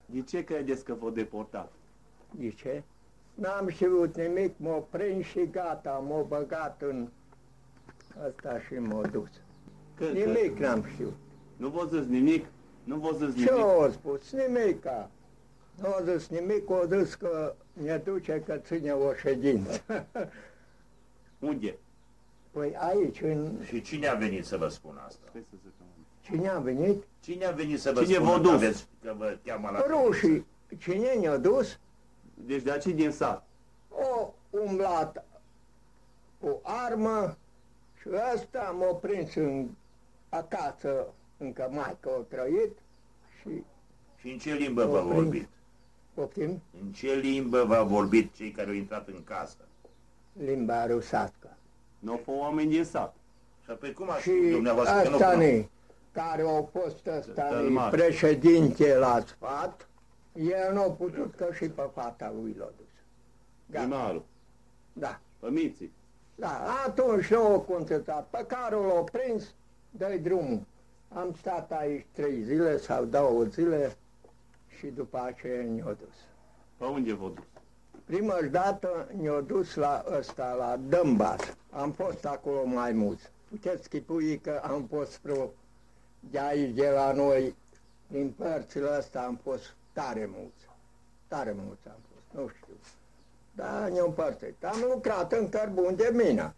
De ce credeți că v-au deportat? De ce? N-am știut nimic, m-au prins și gata, m-au băgat în ăsta și m-au dus. Nimic n-am știut. Nu v-au zis nimic? Nu v-au zis nimic? Ce au spus? Nimica. Nu au zis nimic, au zis că ne duce că ține o ședință. Unde? Păi aici, în... Și cine a venit să vă spună asta? Cine a venit? Cine a venit să vă Cine spună v-a dus? că vă cheamă la Rușii. Cine ne-a dus? Deci de aici din sat. O umblat cu armă și ăsta m-a prins acasă, încă maică a trăit și... Și în ce limbă v-a vorbit? Poftim? În ce limbă v-a vorbit cei care au intrat în casă? Limba rusească. Nu au fost oameni din sat. Și apoi cum ați Și spus dumneavoastră că nu ăsta cunoaște? care a fost ăsta Tălmaș. președinte la sfat, el nu a putut că și pe fata lui l-a dus. Gata. Primarul. Da. Pămiții. Da, atunci nu o conțetat. Pe care l-a prins, dă-i drumul. Am stat aici 3 zile sau 2 zile și după aceea ne-a dus. Pe unde v-au dus? Prima dată ne-a dus la ăsta, la Dămbaț. Am fost acolo mai mulți. Puteți schipui că am fost vreo de aici, de la noi, din părțile astea am fost tare mulți. Tare mulți am fost, nu știu. Dar ne-am împărțit. Am lucrat în cărbun de mină.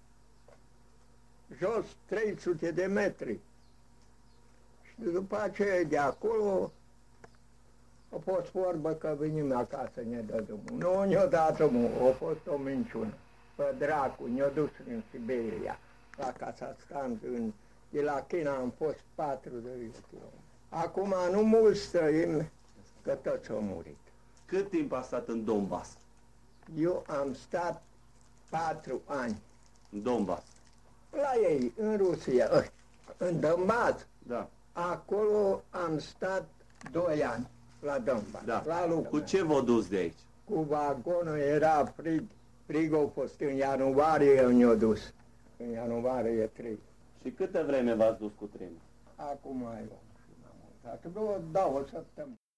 Jos 300 de metri. Și după aceea de acolo a fost vorbă că venim acasă, ne dă drumul. Nu ne-a dat drumul, a fost o minciună. Pe dracu, ne-a dus în Siberia. La Casa Stand, de la China am fost 40 de kilometri. Acum nu mulți străini, că toți au murit. Cât timp a stat în Donbass? Eu am stat 4 ani În Donbass. la ei, în Rusia, în Donbass. Da. Acolo am stat 2 ani, la Donbass, Da. la lucru. Cu ce v-au dus de aici? Cu vagonul era frig, frigul a fost în ianuarie, ne-a dus. În ianuarie 3. Și câtă vreme v-ați dus cu trenul? Acum ai vreo 2 săptămâni.